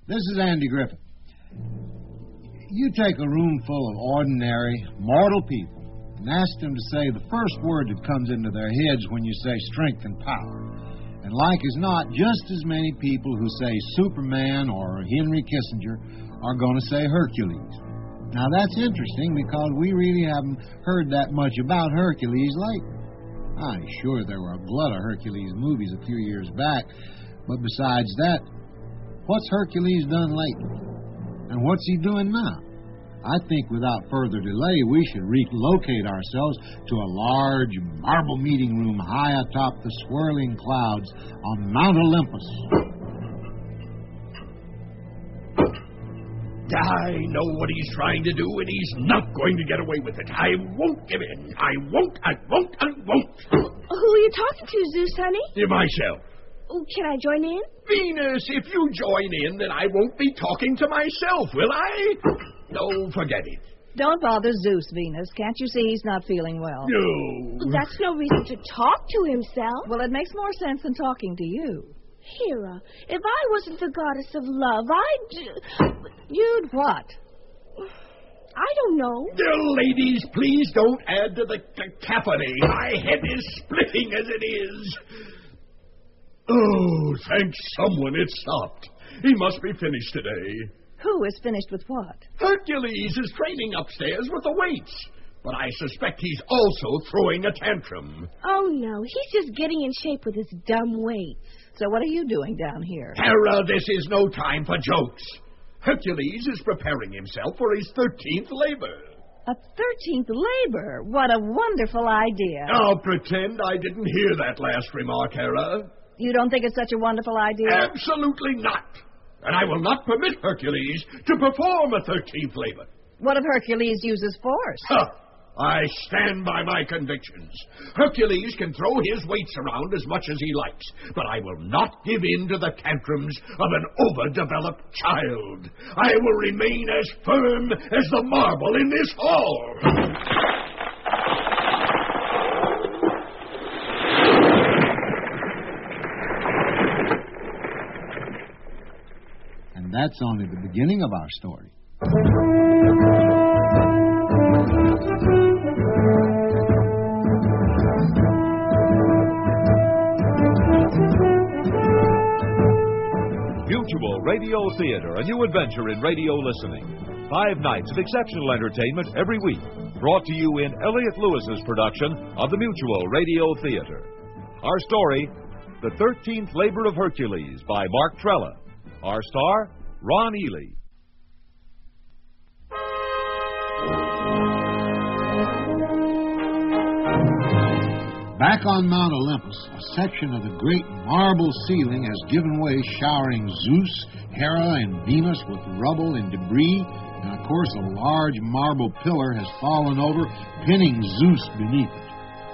This is Andy Griffith. You take a room full of ordinary, mortal people and ask them to say the first word that comes into their heads when you say strength and power. And like as not, just as many people who say Superman or Henry Kissinger are going to say Hercules. Now, that's interesting because we really haven't heard that much about Hercules lately. I'm sure there were a glut of Hercules movies a few years back, but besides that, what's Hercules done lately? And what's he doing now? I think without further delay, we should relocate ourselves to a large marble meeting room high atop the swirling clouds on Mount Olympus. I know what he's trying to do, and he's not going to get away with it. I won't give in. I won't. Who are you talking to, Zeus, honey? Myself. Oh, can I join in? Venus, if you join in, then I won't be talking to myself, will I? No, forget it. Don't bother Zeus, Venus. Can't you see he's not feeling well? No. That's no reason to talk to himself. Well, it makes more sense than talking to you. Hera, if I wasn't the goddess of love, I'd... You'd what? I don't know. Dear ladies, please don't add to the cacophony. My head is splitting as it is. Oh, thank someone it stopped. He must be finished today. Who is finished with what? Hercules is training upstairs with the weights. But I suspect he's also throwing a tantrum. Oh, no. He's just getting in shape with his dumb weights. So what are you doing down here? Hera, this is no time for jokes. Hercules is preparing himself for his 13th labor. A 13th labor? What a wonderful idea. I'll pretend I didn't hear that last remark, Hera. You don't think it's such a wonderful idea? Absolutely not. And I will not permit Hercules to perform a 13th labor. What if Hercules uses force? Huh. I stand by my convictions. Hercules can throw his weights around as much as he likes, but I will not give in to the tantrums of an overdeveloped child. I will remain as firm as the marble in this hall. And that's only the beginning of our story. Mutual Radio Theater, a new adventure in radio listening. 5 nights of exceptional entertainment every week. Brought to you in Elliott Lewis's production of the Mutual Radio Theater. Our story, The 13th Labor of Hercules by Mark Trella. Our star, Ron Ely. Back on Mount Olympus, a section of the great marble ceiling has given way, showering Zeus, Hera, and Venus with rubble and debris, and of course a large marble pillar has fallen over, pinning Zeus beneath it.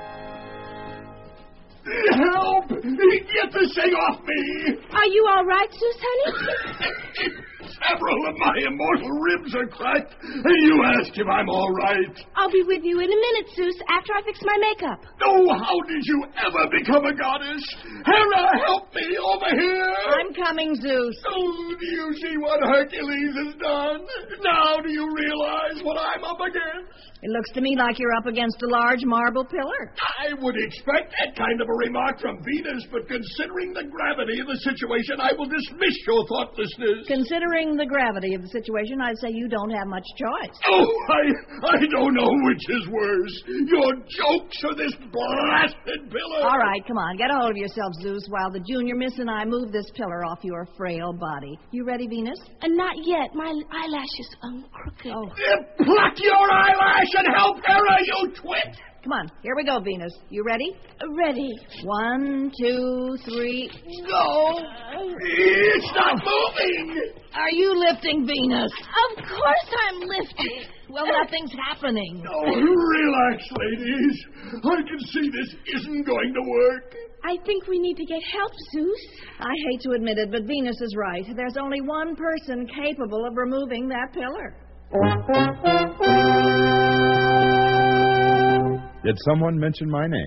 Help! Get this thing off me! Are you all right, Zeus, honey? Several of my immortal ribs are cracked, and you ask if I'm all right. I'll be with you in a minute, Zeus, after I fix my makeup. Oh, how did you ever become a goddess? Hera, help me over here! I'm coming, Zeus. Oh, do you see what Hercules has done? Now do you realize what I'm up against? It looks to me like you're up against a large marble pillar. I would expect that kind of a remark from Venus, but considering the gravity of the situation, I will dismiss your thoughtlessness. Considering the gravity of the situation, I'd say you don't have much choice. Oh, I don't know which is worse, your jokes or this blasted pillar. All right, come on, get a hold of yourself, Zeus, while the junior miss and I move this pillar off your frail body. You ready, Venus? Not yet. My eyelashes are crooked. Oh. Pluck your eyelash and help Hera, you twit! Come on, here we go, Venus. You ready? Ready. 1, 2, 3, go! It's not moving! Are you lifting, Venus? Of course I'm lifting. Well, nothing's happening. Oh, relax, ladies. I can see this isn't going to work. I think we need to get help, Zeus. I hate to admit it, but Venus is right. There's only one person capable of removing that pillar. Did someone mention my name?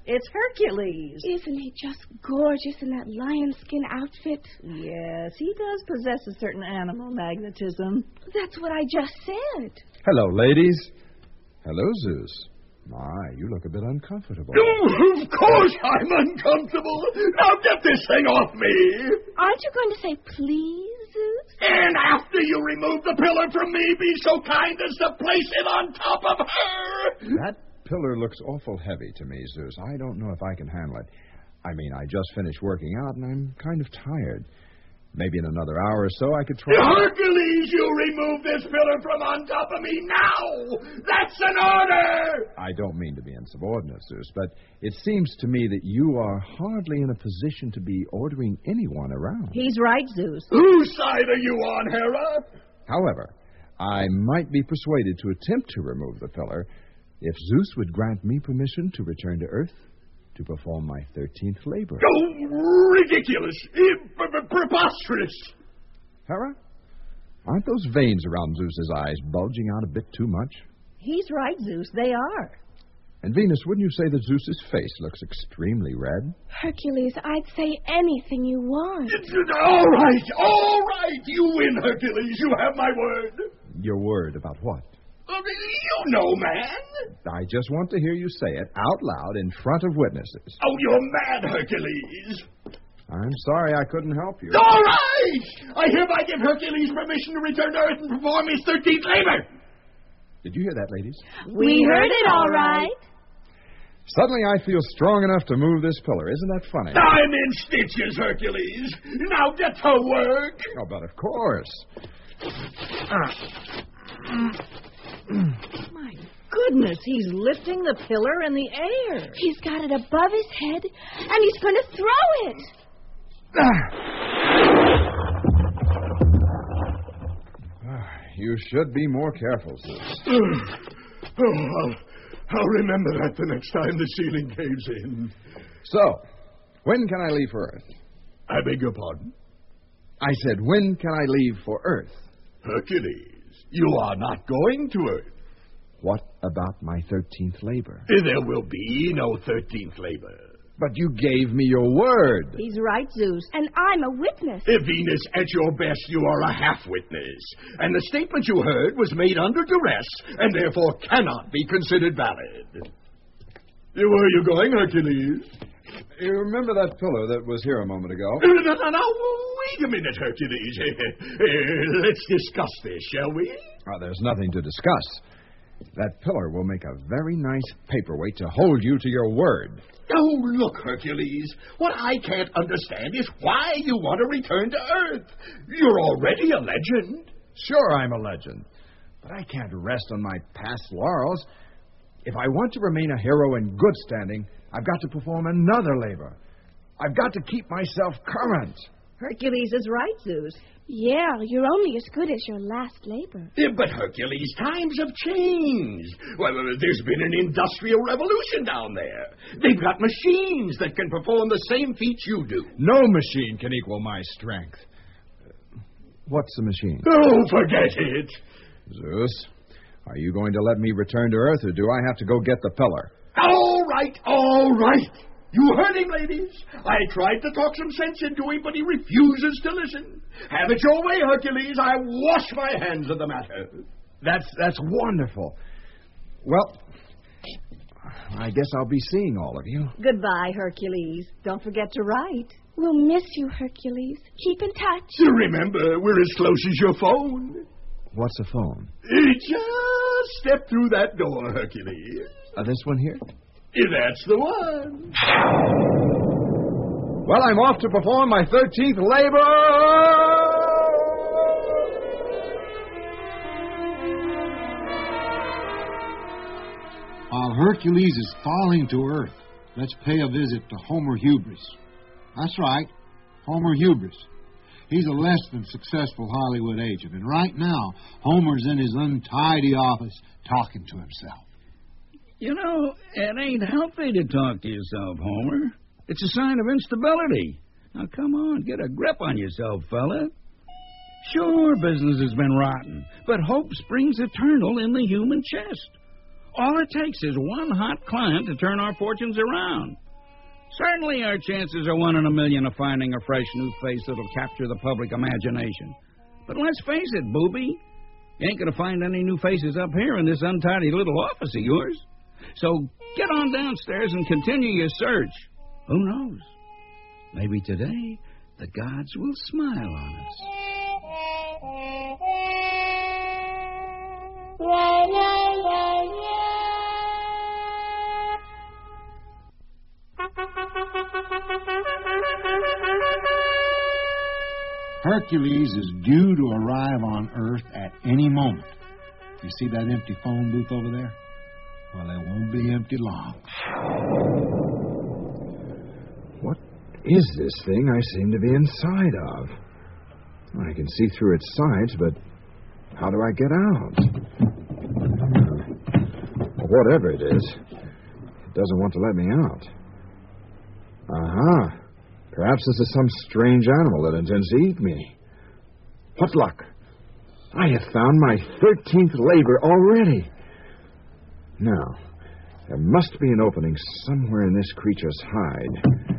It's Hercules. Isn't he just gorgeous in that lion skin outfit? Yes, he does possess a certain animal magnetism. That's what I just said. Hello, ladies. Hello, Zeus. My, you look a bit uncomfortable. Oh, of course I'm uncomfortable. Now get this thing off me. Aren't you going to say please, Zeus? And after you remove the pillar from me, be so kind as to place it on top of her. That pillar looks awful heavy to me, Zeus. I don't know if I can handle it. I mean, I just finished working out, and I'm kind of tired. Maybe in another hour or so I could try... Hercules, you remove this pillar from on top of me now! That's an order! I don't mean to be insubordinate, Zeus, but it seems to me that you are hardly in a position to be ordering anyone around. He's right, Zeus. Whose side are you on, Hera? However, I might be persuaded to attempt to remove the pillar if Zeus would grant me permission to return to Earth to perform my 13th labor. Oh, ridiculous! Preposterous! Hera, aren't those veins around Zeus's eyes bulging out a bit too much? He's right, Zeus. They are. And Venus, wouldn't you say that Zeus's face looks extremely red? Hercules, I'd say anything you want. All right. You win, Hercules. You have my word. Your word about what? You know, man. I just want to hear you say it out loud in front of witnesses. Oh, you're mad, Hercules. I'm sorry I couldn't help you. All right! I hereby give Hercules permission to return to Earth and perform his 13th labor. Did you hear that, ladies? We heard it all right. Suddenly I feel strong enough to move this pillar. Isn't that funny? I'm in stitches, Hercules. Now get to work. Oh, but of course. My goodness, he's lifting the pillar in the air. He's got it above his head, and he's going to throw it. You should be more careful, Zeus. I'll remember that the next time the ceiling caves in. So, when can I leave for Earth? I beg your pardon? I said, when can I leave for Earth? Hercules, you are not going to Earth. What about my 13th labor? There will be no 13th labor. But you gave me your word. He's right, Zeus. And I'm a witness. Venus, at your best, you are a half-witness. And the statement you heard was made under duress and therefore cannot be considered valid. Where are you going, Hercules? You remember that pillar that was here a moment ago? No, wait a minute, Hercules. Let's discuss this, shall we? There's nothing to discuss. That pillar will make a very nice paperweight to hold you to your word. Oh, look, Hercules. What I can't understand is why you want to return to Earth. You're already a legend. Sure, I'm a legend. But I can't rest on my past laurels. If I want to remain a hero in good standing, I've got to perform another labor. I've got to keep myself current. Hercules is right, Zeus. Yeah, you're only as good as your last labor. But, Hercules, times have changed. Well, there's been an industrial revolution down there. They've got machines that can perform the same feats you do. No machine can equal my strength. What's the machine? Oh, forget it. Zeus, are you going to let me return to Earth, or do I have to go get the pillar? All right. You heard him, ladies. I tried to talk some sense into him, but he refuses to listen. Have it your way, Hercules. I wash my hands of the matter. That's wonderful. Well, I guess I'll be seeing all of you. Goodbye, Hercules. Don't forget to write. We'll miss you, Hercules. Keep in touch. Remember, we're as close as your phone. What's a phone? Just step through that door, Hercules. This one here? That's the one. Well, I'm off to perform my 13th labor. While Hercules is falling to Earth, let's pay a visit to Homer Hubris. That's right, Homer Hubris. He's a less than successful Hollywood agent, and right now, Homer's in his untidy office talking to himself. You know, it ain't healthy to talk to yourself, Homer. It's a sign of instability. Now, come on, get a grip on yourself, fella. Sure, business has been rotten, but hope springs eternal in the human chest. all it takes is one hot client to turn our fortunes around. Certainly our chances are 1 in a million of finding a fresh new face that'll capture the public imagination. But let's face it, booby, you ain't going to find any new faces up here in this untidy little office of yours. So get on downstairs and continue your search. Who knows? Maybe today the gods will smile on us. Hercules is due to arrive on Earth at any moment. You see that empty phone booth over there? Well, it won't be empty long. What is this thing I seem to be inside of? I can see through its sides, but how do I get out? Whatever it is, it doesn't want to let me out. Aha. Perhaps this is some strange animal that intends to eat me. What luck! I have found my 13th labor already. Now, there must be an opening somewhere in this creature's hide.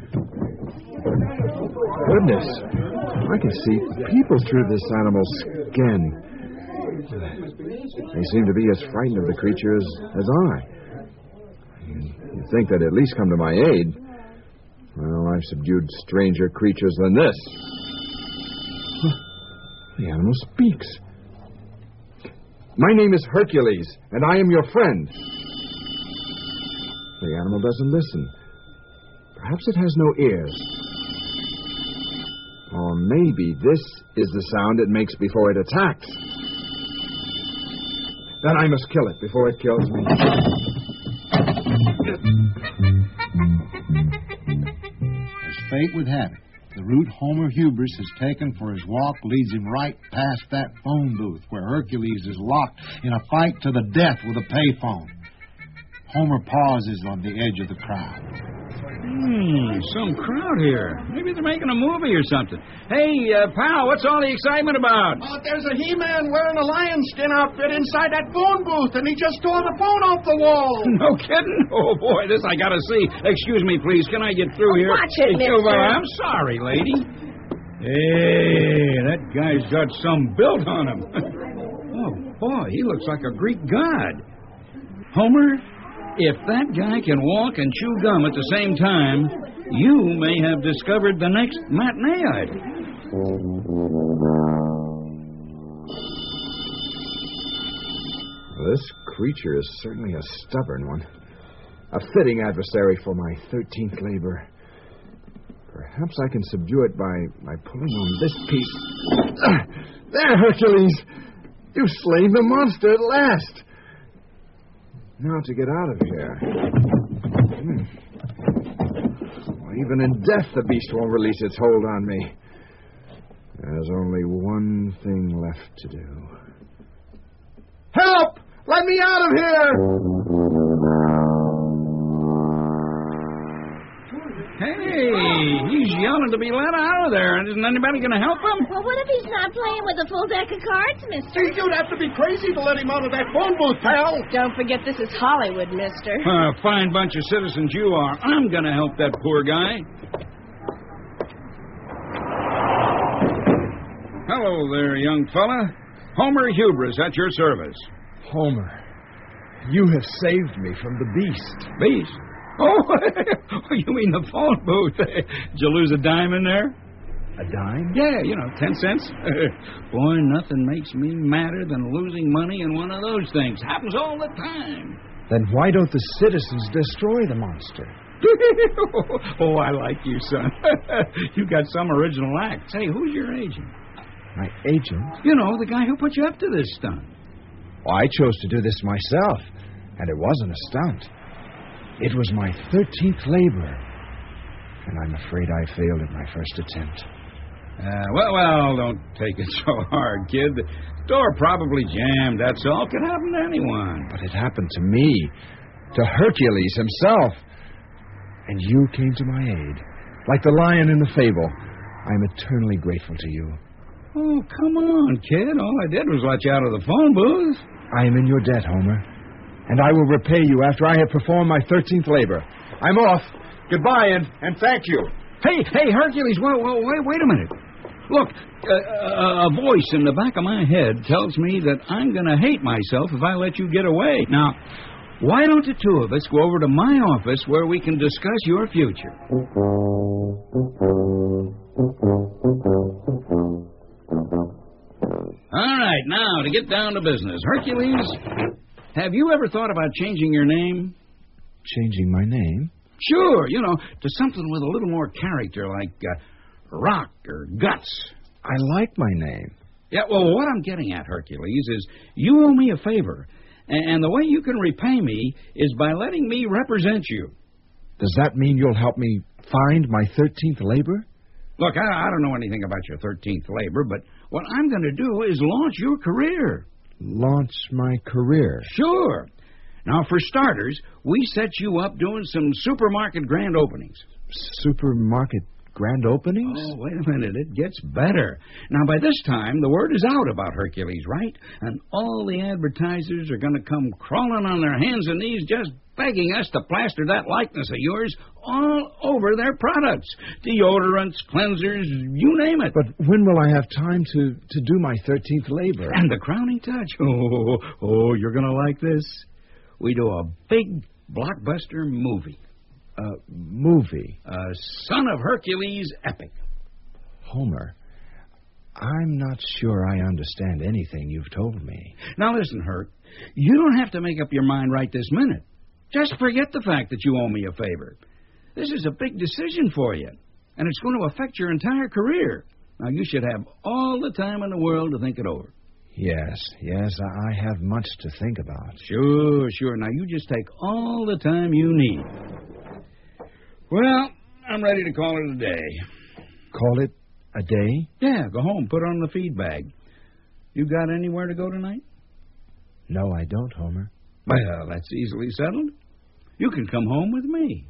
Goodness, I can see people through this animal's skin. They seem to be as frightened of the creature as I. You'd think they'd at least come to my aid. Well, I've subdued stranger creatures than this. The animal speaks. My name is Hercules, and I am your friend. The animal doesn't listen. Perhaps it has no ears. Or maybe this is the sound it makes before it attacks. Then I must kill it before it kills me. As fate would have it, the route Homer Hubris has taken for his walk leads him right past that phone booth where Hercules is locked in a fight to the death with a payphone. Homer pauses on the edge of the crowd. Some crowd here. Maybe they're making a movie or something. Hey, pal, what's all the excitement about? There's a He-Man wearing a lion skin outfit inside that phone booth, and he just tore the phone off the wall. No kidding? Oh, boy, this I gotta see. Excuse me, please. Can I get through here? Watch it, mister. I'm sorry, lady. Hey, that guy's got some built on him. Oh, boy, he looks like a Greek god. Homer, if that guy can walk and chew gum at the same time, you may have discovered the next matinee idol. This creature is certainly a stubborn one. A fitting adversary for my 13th labor. Perhaps I can subdue it by pulling on this piece. There, Hercules! You've slain the monster at last! Now to get out of here. Well, even in death, the beast won't release its hold on me. There's only one thing left to do. Help! Let me out of here! Hey, he's yelling to be let out of there. Isn't anybody going to help him? Well, what if he's not playing with a full deck of cards, mister? You'd have to be crazy to let him out of that phone booth, pal. Don't forget this is Hollywood, mister. Fine bunch of citizens you are. I'm going to help that poor guy. Hello there, young fella. Homer Hubris at your service. Homer, you have saved me from the beast. Beast? Oh, you mean the phone booth. Did you lose a dime in there? A dime? Yeah, 10 cents. Boy, nothing makes me madder than losing money in one of those things. Happens all the time. Then why don't the citizens destroy the monster? Oh, I like you, son. You got some original acts. Hey, who's your agent? My agent? You know, the guy who put you up to this stunt. Well, I chose to do this myself, and it wasn't a stunt. It was my 13th labor, and I'm afraid I failed at my first attempt. Well, don't take it so hard, kid. The door probably jammed, that's all. Could happen to anyone. But it happened to me, to Hercules himself. And you came to my aid. Like the lion in the fable. I'm eternally grateful to you. Oh, come on, kid. All I did was let you out of the phone booth. I am in your debt, Homer. And I will repay you after I have performed my 13th labor. I'm off. Goodbye, and thank you. Hey, Hercules, wait a minute. Look, a voice in the back of my head tells me that I'm going to hate myself if I let you get away. Now, why don't the two of us go over to my office where we can discuss your future? All right, now, to get down to business. Hercules, have you ever thought about changing your name? Changing my name? Sure, to something with a little more character, like Rock or Guts. I like my name. Yeah, well, what I'm getting at, Hercules, is you owe me a favor. And the way you can repay me is by letting me represent you. Does that mean you'll help me find my 13th labor? Look, I don't know anything about your 13th labor, but what I'm going to do is launch your career. Launch my career? Sure. Now, for starters, we set you up doing some supermarket grand openings. Supermarket grand openings? Oh, wait a minute. It gets better. Now, by this time, the word is out about Hercules, right? And all the advertisers are going to come crawling on their hands and knees just begging us to plaster that likeness of yours all over their products. Deodorants, cleansers, you name it. But when will I have time to do my 13th labor? And the crowning touch. Oh, you're going to like this. We do a big blockbuster movie. Movie? Son of Hercules epic. Homer, I'm not sure I understand anything you've told me. Now listen, Herc, you don't have to make up your mind right this minute. Just forget the fact that you owe me a favor. This is a big decision for you, and it's going to affect your entire career. Now, you should have all the time in the world to think it over. Yes, I have much to think about. Sure. Now, you just take all the time you need. Well, I'm ready to call it a day. Call it a day? Yeah, go home, put on the feed bag. You got anywhere to go tonight? No, I don't, Homer. Well, that's easily settled. You can come home with me.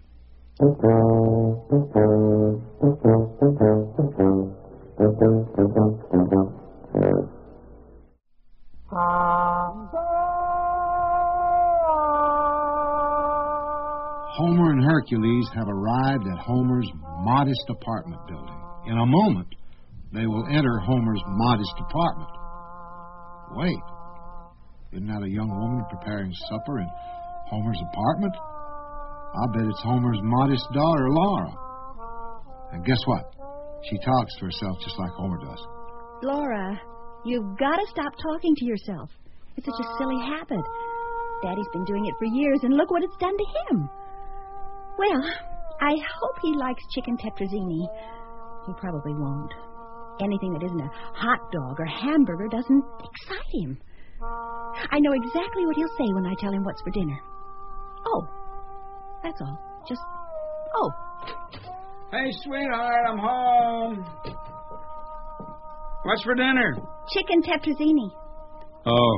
Homer and Hercules have arrived at Homer's modest apartment building. In a moment, they will enter Homer's modest apartment. Wait, isn't that a young woman preparing supper in Homer's apartment? I'll bet it's Homer's modest daughter, Laura. And guess what? She talks to herself just like Homer does. Laura, you've got to stop talking to yourself. It's such a silly habit. Daddy's been doing it for years, and look what it's done to him. Well, I hope he likes chicken tetrazzini. He probably won't. Anything that isn't a hot dog or hamburger doesn't excite him. I know exactly what he'll say when I tell him what's for dinner. Oh, that's all. Just, oh. Hey, sweetheart, I'm home. What's for dinner? Chicken tetrazzini. Oh.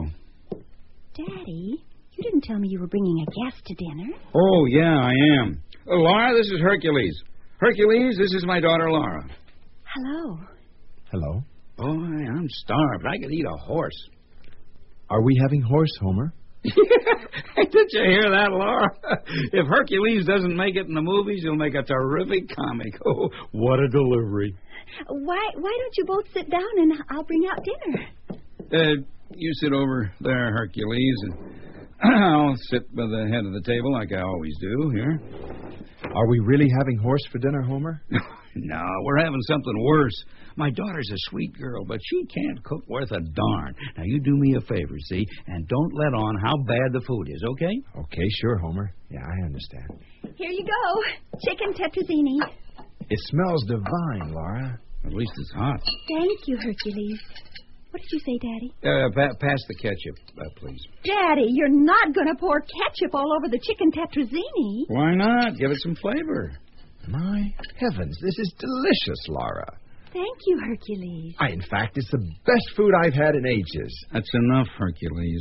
Daddy, you didn't tell me you were bringing a guest to dinner. Oh, yeah, I am. Laura, this is Hercules. Hercules, this is my daughter, Laura. Hello. Hello. Boy, I'm starved. I could eat a horse. Are we having horse, Homer? Did you hear that, Laura? If Hercules doesn't make it in the movies, he'll make a terrific comic. Oh, what a delivery. Why don't you both sit down and I'll bring out dinner? You sit over there, Hercules, and I'll sit by the head of the table like I always do here. Are we really having horse for dinner, Homer? No, we're having something worse. My daughter's a sweet girl, but she can't cook worth a darn. Now, you do me a favor, see, and don't let on how bad the food is, okay? Okay, sure, Homer. Yeah, I understand. Here you go. Chicken tetrazzini. It smells divine, Laura. At least it's hot. Thank you, Hercules. What did you say, Daddy? Pass the ketchup, please. Daddy, you're not going to pour ketchup all over the chicken tetrazzini. Why not? Give it some flavor. My heavens, this is delicious, Laura. Thank you, Hercules. In fact, it's the best food I've had in ages. That's enough, Hercules.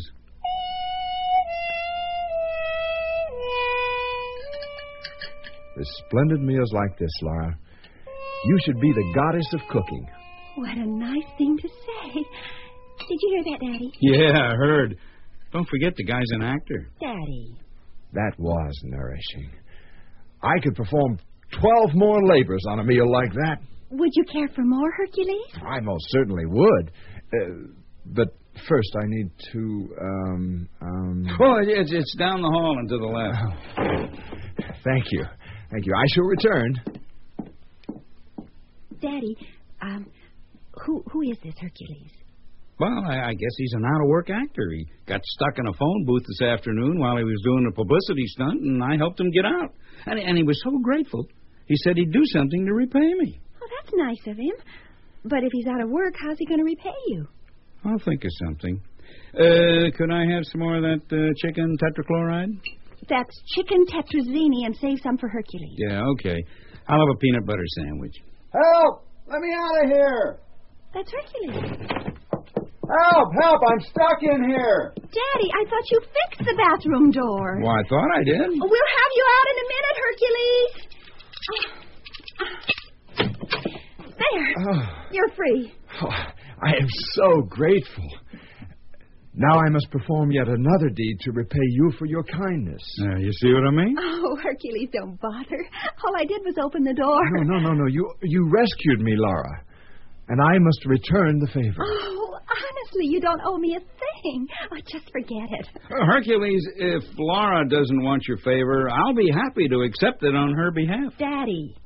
With splendid meals like this, Laura, you should be the goddess of cooking. What a nice thing to say. Did you hear that, Daddy? Yeah, I heard. Don't forget the guy's an actor. Daddy. That was nourishing. I could perform 12 more labors on a meal like that. Would you care for more, Hercules? I most certainly would. But first I need to, Oh, it's down the hall and to the left. Thank you. Thank you. I shall return. Daddy, who is this Hercules? Well, I guess he's an out-of-work actor. He got stuck in a phone booth this afternoon while he was doing a publicity stunt, and I helped him get out. And he was so grateful. He said he'd do something to repay me. Oh, that's nice of him. But if he's out of work, how's he going to repay you? I'll think of something. Could I have some more of that chicken tetrachloride? That's chicken tetrazzini, and save some for Hercules. Yeah, okay. I'll have a peanut butter sandwich. Help! Let me out of here! That's Hercules. Help! Help! I'm stuck in here! Daddy, I thought you fixed the bathroom door. Well, I thought I did. We'll have you out in a minute, Hercules. There. You're free. Oh, I am so grateful. Now I must perform yet another deed to repay you for your kindness. You see what I mean? Oh, Hercules, don't bother. All I did was open the door. No. You rescued me, Laura. And I must return the favor. Oh, honestly, you don't owe me a thing. Oh, just forget it. Hercules, if Laura doesn't want your favor, I'll be happy to accept it on her behalf. Daddy.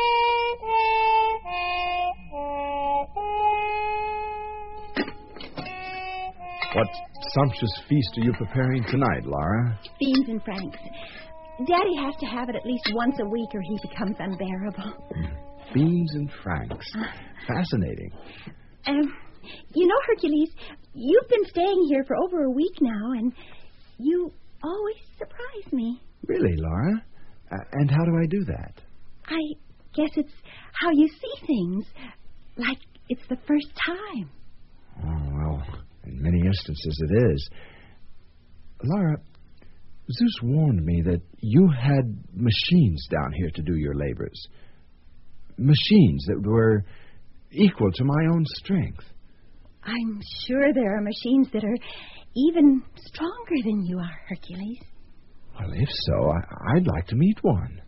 What sumptuous feast are you preparing tonight, Laura? Beans and Franks. Daddy has to have it at least once a week or he becomes unbearable. Beans and Franks. Fascinating. You know, Hercules, you've been staying here for over a week now, and you always surprise me. Really, Laura? And how do I do that? I guess it's how you see things, like it's the first time. Oh, well, in many instances it is. Laura, Zeus warned me that you had machines down here to do your labors. Machines that were equal to my own strength. I'm sure there are machines that are even stronger than you are, Hercules. Well, if so, I'd like to meet one.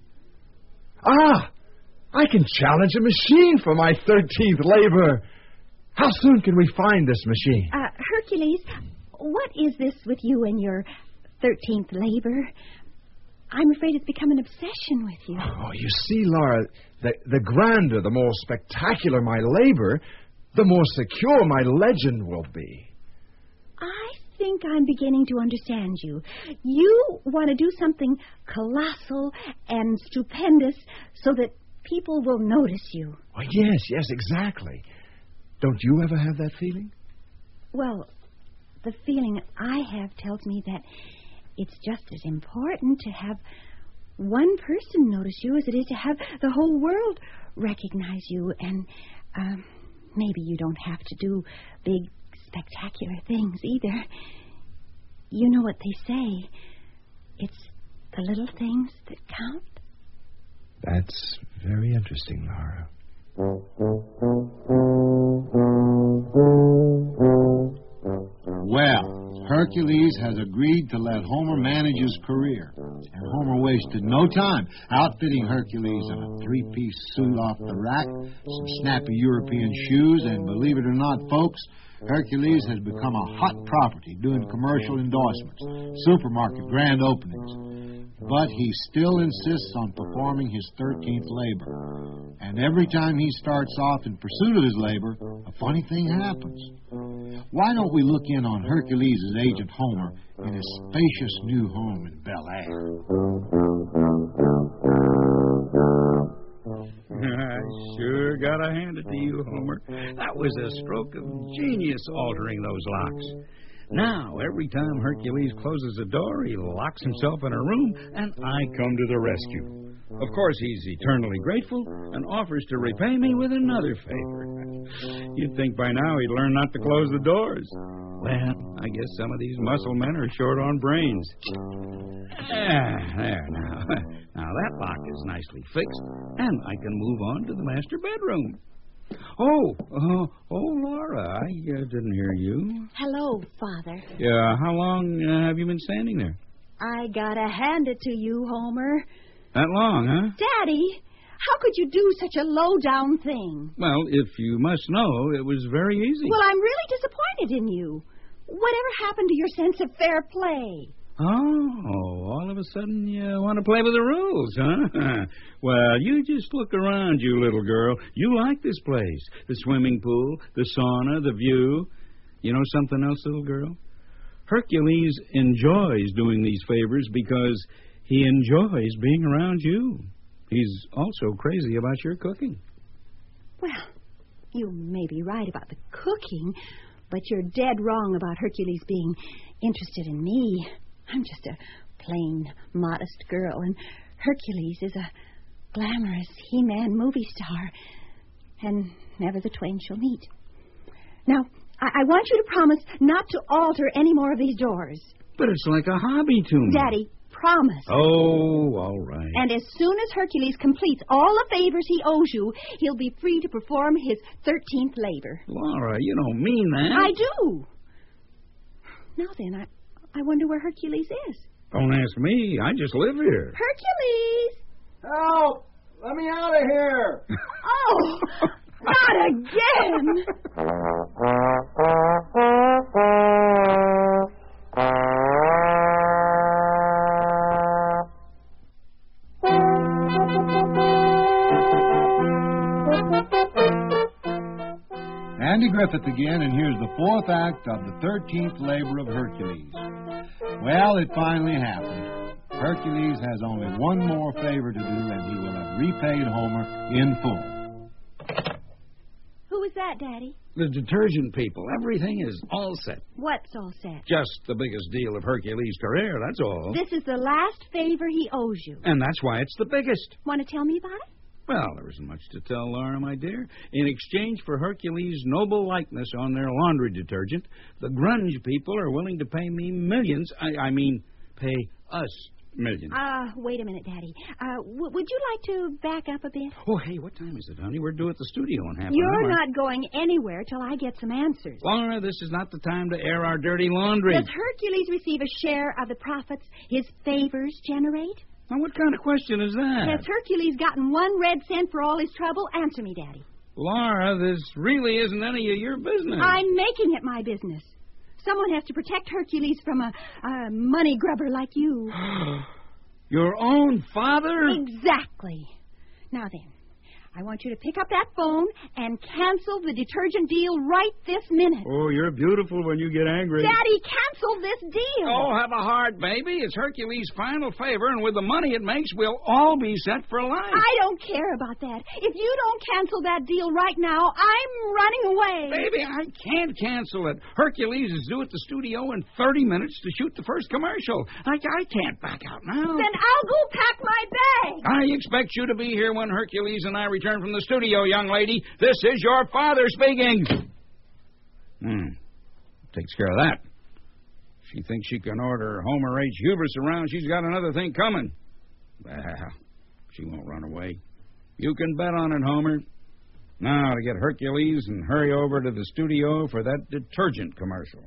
Ah! I can challenge a machine for my 13th labor. How soon can we find this machine? Hercules, what is this with you and your 13th labor? I'm afraid it's become an obsession with you. Oh, you see, Laura, the grander, the more spectacular my labor, the more secure my legend will be. I think I'm beginning to understand you. You want to do something colossal and stupendous so that people will notice you. Oh, yes, exactly. Don't you ever have that feeling? Well, the feeling I have tells me that it's just as important to have one person notice you as it is to have the whole world recognize you. And maybe you don't have to do big, spectacular things either. You know what they say. It's the little things that count. That's very interesting, Laura. Well, Hercules has agreed to let Homer manage his career. And Homer wasted no time outfitting Hercules in a three-piece suit off the rack, some snappy European shoes, and believe it or not, folks, Hercules has become a hot property doing commercial endorsements, supermarket grand openings. But he still insists on performing his 13th labor. And every time he starts off in pursuit of his labor, a funny thing happens. Why don't we look in on Hercules' agent Homer in his spacious new home in Bel Air? I sure gotta hand it to you, Homer. That was a stroke of genius altering those locks. Now, every time Hercules closes a door, he locks himself in a room, and I come to the rescue. Of course, he's eternally grateful and offers to repay me with another favor. You'd think by now he'd learn not to close the doors. Well, I guess some of these muscle men are short on brains. There now. Now that lock is nicely fixed, and I can move on to the master bedroom. Laura, I didn't hear you. Hello, Father. Yeah, how long have you been standing there? I gotta hand it to you, Homer. That long, huh? Daddy, how could you do such a low-down thing? Well, if you must know, it was very easy. Well, I'm really disappointed in you. Whatever happened to your sense of fair play? Oh, all of a sudden you want to play with the rules, huh? Well, you just look around, you little girl. You like this place. The swimming pool, the sauna, the view. You know something else, little girl? Hercules enjoys doing these favors because he enjoys being around you. He's also crazy about your cooking. Well, you may be right about the cooking, but you're dead wrong about Hercules being interested in me. I'm just a plain, modest girl, and Hercules is a glamorous He-Man movie star, and never the twain shall meet. Now, I want you to promise not to alter any more of these doors. But it's like a hobby to me. Daddy, promise. Oh, all right. And as soon as Hercules completes all the favors he owes you, he'll be free to perform his 13th labor. Laura, you don't mean that. I do. Now then, I wonder where Hercules is. Don't ask me. I just live here. Hercules! Help! Let me out of here! Oh, not again! Andy Griffith again, and here's the fourth act of the 13th labor of Hercules. Well, it finally happened. Hercules has only one more favor to do, and he will have repaid Homer in full. Who was that, Daddy? The detergent people. Everything is all set. What's all set? Just the biggest deal of Hercules' career, that's all. This is the last favor he owes you. And that's why it's the biggest. Want to tell me about it? Well, there isn't much to tell, Laura, my dear. In exchange for Hercules' noble likeness on their laundry detergent, the grunge people are willing to pay me millions. I mean, pay us millions. Wait a minute, Daddy. Would you like to back up a bit? Oh, hey, what time is it, honey? We're due at the studio in half an You're hour. not going anywhere till I get some answers. Laura, this is not the time to air our dirty laundry. Does Hercules receive a share of the profits his favors generate? Now, what kind of question is that? Has Hercules gotten 1 red cent for all his trouble? Answer me, Daddy. Laura, this really isn't any of your business. I'm making it my business. Someone has to protect Hercules from a money grubber like you. Your own father? Exactly. Now then, I want you to pick up that phone and cancel the detergent deal right this minute. Oh, you're beautiful when you get angry. Daddy, cancel this deal. Oh, have a heart, baby. It's Hercules' final favor, and with the money it makes, we'll all be set for life. I don't care about that. If you don't cancel that deal right now, I'm running away. Baby, I can't cancel it. Hercules is due at the studio in 30 minutes to shoot the first commercial. I can't back out now. Then I'll go pack my bag. I expect you to be here when Hercules and I return from the studio, young lady. This is your father speaking. Takes care of that. She thinks she can order Homer H. Hubris around. She's got another thing coming. Well, she won't run away. You can bet on it, Homer. Now to get Hercules and hurry over to the studio for that detergent commercial.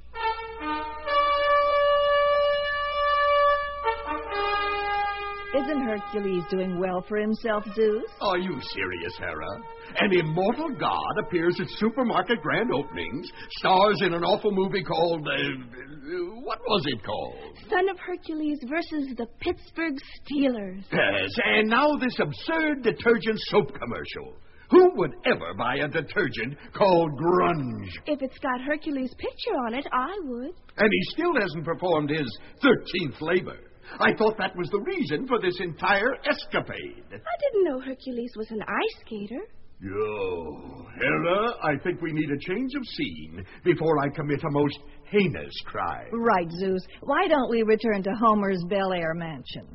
Isn't Hercules doing well for himself, Zeus? Are you serious, Hera? An immortal god appears at supermarket grand openings, stars in an awful movie called, what was it called? Son of Hercules versus the Pittsburgh Steelers. Yes, and now this absurd detergent soap commercial. Who would ever buy a detergent called Grunge? If it's got Hercules' picture on it, I would. And he still hasn't performed his 13th labor. I thought that was the reason for this entire escapade. I didn't know Hercules was an ice skater. Yo, Hera, I think we need a change of scene before I commit a most heinous crime. Right, Zeus. Why don't we return to Homer's Bel Air mansion?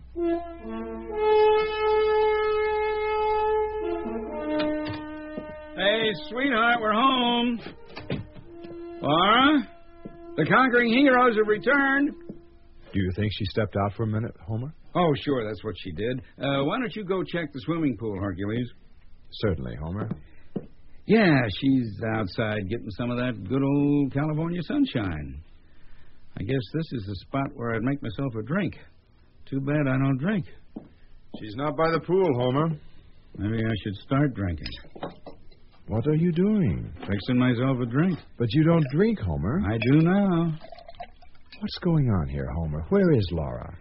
Hey, sweetheart, we're home. Laura, the conquering heroes have returned. Do you think she stepped out for a minute, Homer? Oh, sure, that's what she did. Why don't you go check the swimming pool, Hercules? Certainly, Homer. Yeah, she's outside getting some of that good old California sunshine. I guess this is the spot where I'd make myself a drink. Too bad I don't drink. She's not by the pool, Homer. Maybe I should start drinking. What are you doing? Fixing myself a drink. But you don't drink, Homer. I do now. What's going on here, Homer? Where is Laura?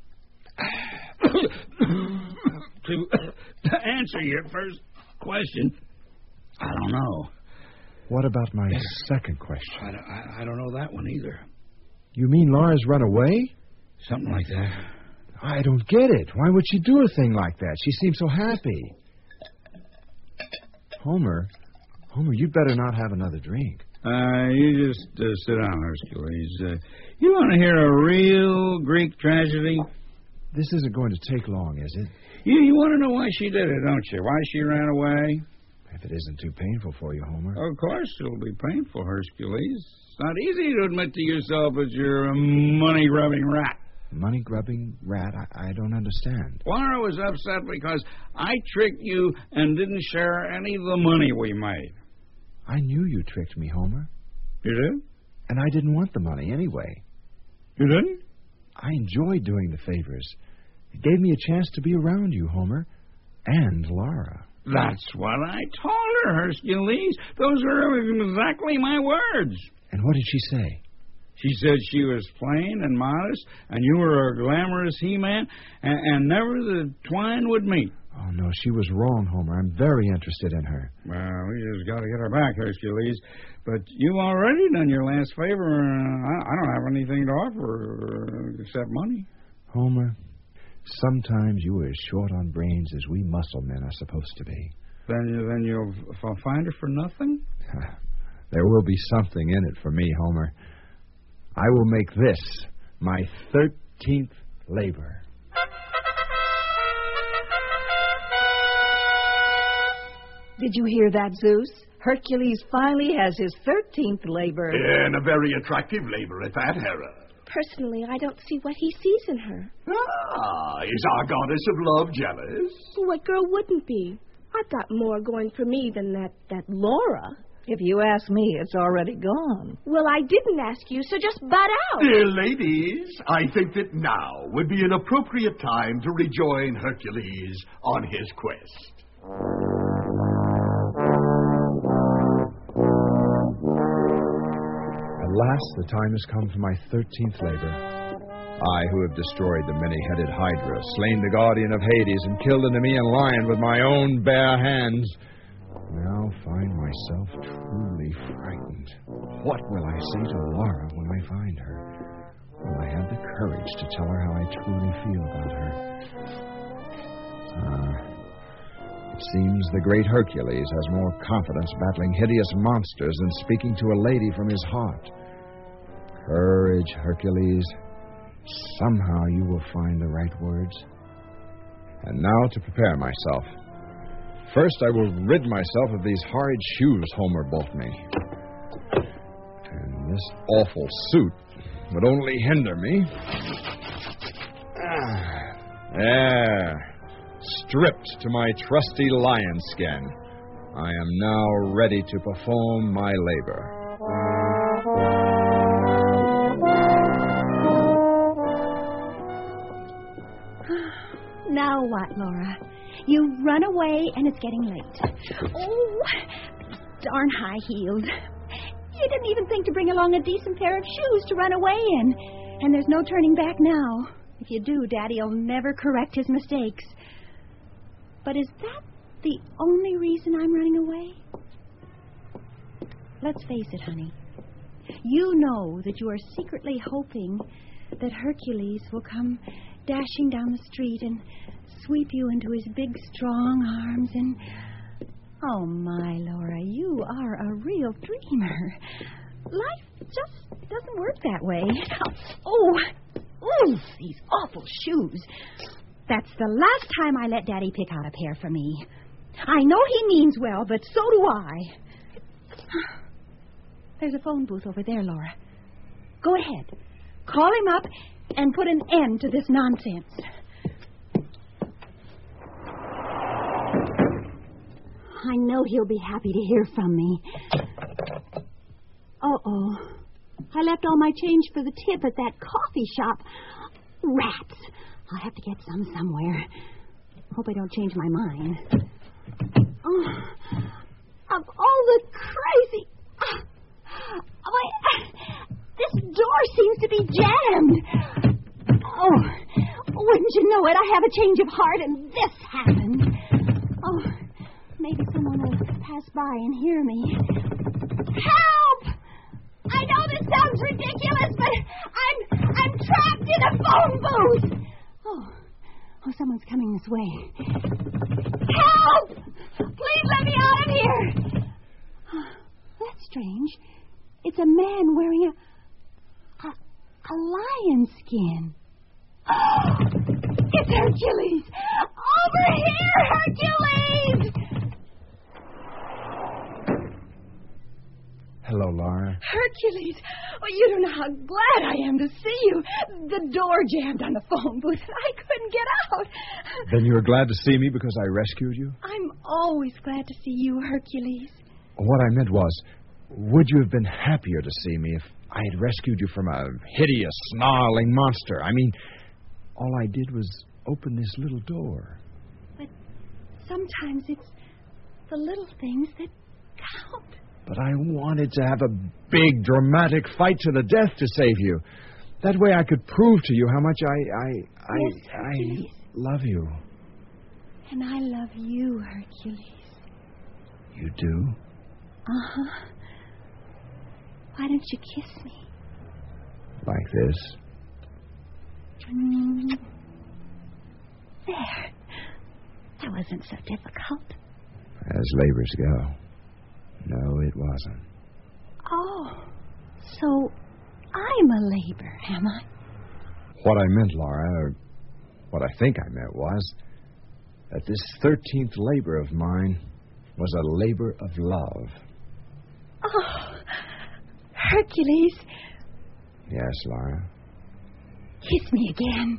To answer your first question, I don't know. What about my second question? I don't know that one either. You mean Laura's run away? Something like that. I don't get it. Why would she do a thing like that? She seems so happy. Homer, you'd better not have another drink. You just sit down, Hercules. You want to hear a real Greek tragedy? This isn't going to take long, is it? You want to know why she did it, don't you? Why she ran away? If it isn't too painful for you, Homer. Of course it'll be painful, Hercules. It's not easy to admit to yourself that you're a money-grubbing rat. Money-grubbing rat? I don't understand. Laura was upset because I tricked you and didn't share any of the money we made. I knew you tricked me, Homer. You did? And I didn't want the money anyway. You didn't? I enjoyed doing the favors. It gave me a chance to be around you, Homer, and Laura. That's what I told her, Hercules. Those were exactly my words. And what did she say? She said she was plain and modest, and you were a glamorous He-Man, and never the twine would meet. Oh, no, she was wrong, Homer. I'm very interested in her. Well, we just got to get her back, Hercules. But you've already done your last favor. I don't have anything to offer except money. Homer, sometimes you are as short on brains as we muscle men are supposed to be. Then you'll find her for nothing? There will be something in it for me, Homer. I will make this my 13th labor. Did you hear that, Zeus? Hercules finally has his 13th labor. And a very attractive labor at that, Hera. Personally, I don't see what he sees in her. Ah, is our goddess of love jealous? What girl wouldn't be? I've got more going for me than that Laura. If you ask me, it's already gone. Well, I didn't ask you, so just butt out. Dear ladies, I think that now would be an appropriate time to rejoin Hercules on his quest. At last, the time has come for my 13th labor. I, who have destroyed the many-headed Hydra, slain the guardian of Hades, and killed the Nemean lion with my own bare hands, now find myself truly frightened. What will I say to Laura when I find her? Will I have the courage to tell her how I truly feel about her? It seems the great Hercules has more confidence battling hideous monsters than speaking to a lady from his heart. Courage, Hercules. Somehow you will find the right words. And now to prepare myself. First, I will rid myself of these horrid shoes Homer bought me. And this awful suit would only hinder me. There. Stripped to my trusty lion skin, I am now ready to perform my labor. Now what, Laura? You run away and it's getting late. Oh, darn high heels. You didn't even think to bring along a decent pair of shoes to run away in. And there's no turning back now. If you do, Daddy'll never correct his mistakes. But is that the only reason I'm running away? Let's face it, honey. You know that you are secretly hoping that Hercules will come dashing down the street and sweep you into his big, strong arms and... Oh, my, Laura, you are a real dreamer. Life just doesn't work that way. Oh, these awful shoes. That's the last time I let Daddy pick out a pair for me. I know he means well, but so do I. There's a phone booth over there, Laura. Go ahead. Call him up and put an end to this nonsense. I know he'll be happy to hear from me. Uh-oh. I left all my change for the tip at that coffee shop. Rats. I'll have to get some somewhere. Hope I don't change my mind. Oh, of all the crazy... this door seems to be jammed. Oh, wouldn't you know it? I have a change of heart and this happened. Oh, maybe someone will pass by and hear me. Help! I know this sounds ridiculous, but I'm trapped in a phone booth. Oh, someone's coming this way. Help! Please let me out of here. That's strange. It's a man wearing a lion skin. It's Hercules! Over here, Hercules! Hello, Laura. Hercules! Oh, you don't know how glad I am to see you. The door jammed on the phone booth, and I couldn't get out. Then you were glad to see me because I rescued you? I'm always glad to see you, Hercules. What I meant was, would you have been happier to see me if I had rescued you from a hideous, snarling monster? I mean, all I did was open this little door. But sometimes it's the little things that count. But I wanted to have a big, dramatic fight to the death to save you. That way I could prove to you how much I love you. And I love you, Hercules. You do? Uh-huh. Why don't you kiss me? Like this? There. That wasn't so difficult. As labors go. No, it wasn't. Oh, so I'm a labor, am I? What I meant, Laura, or what I think I meant was that this 13th labor of mine was a labor of love. Oh, Hercules. Yes, Laura. Kiss me again.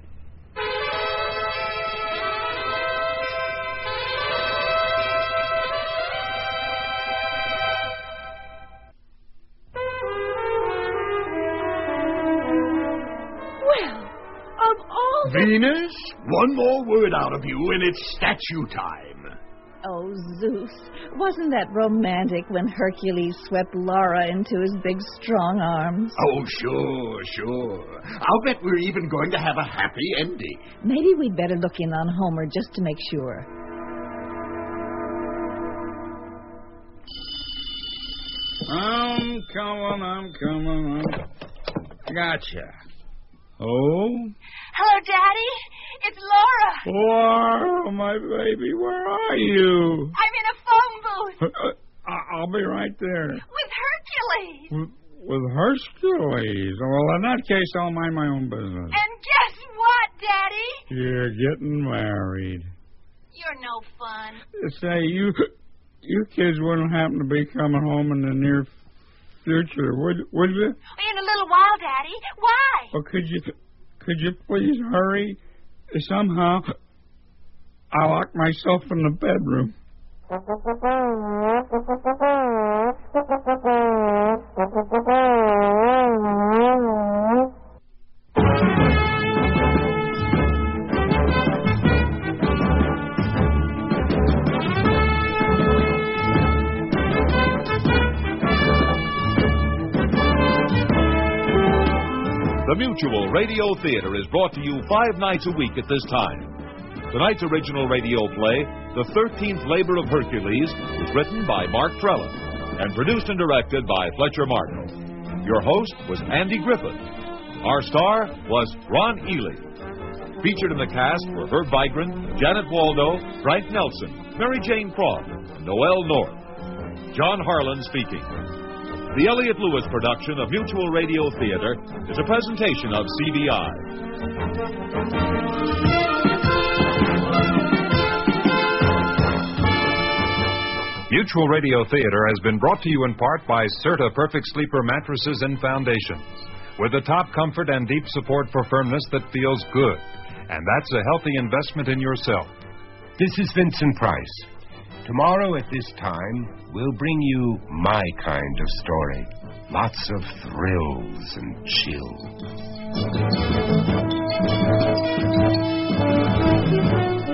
Venus, one more word out of you and it's statue time. Oh, Zeus, wasn't that romantic when Hercules swept Laura into his big, strong arms? Oh, sure. I'll bet we're even going to have a happy ending. Maybe we'd better look in on Homer just to make sure. I'm coming. Gotcha. Oh? Hello, Daddy. It's Laura. Laura, my baby, where are you? I'm in a phone booth. I'll be right there. With Hercules. With Hercules? Well, in that case, I'll mind my own business. And guess what, Daddy? You're getting married. You're no fun. Say, you kids wouldn't happen to be coming home in the near future, would you? In a little while, Daddy. Why? Well, could you please hurry? Somehow, I locked myself in the bedroom. The Mutual Radio Theater is brought to you 5 nights a week at this time. Tonight's original radio play, The 13th Labor of Hercules, was written by Mark Trellis and produced and directed by Fletcher Martin. Your host was Andy Griffith. Our star was Ron Ely. Featured in the cast were Herb Vigran, Janet Waldo, Frank Nelson, Mary Jane Croft, and Noel North. John Harlan speaking. The Elliott Lewis production of Mutual Radio Theater is a presentation of CBI. Mutual Radio Theater has been brought to you in part by Certa Perfect Sleeper mattresses and foundations, with the top comfort and deep support for firmness that feels good. And that's a healthy investment in yourself. This is Vincent Price. Tomorrow at this time, we'll bring you my kind of story. Lots of thrills and chills.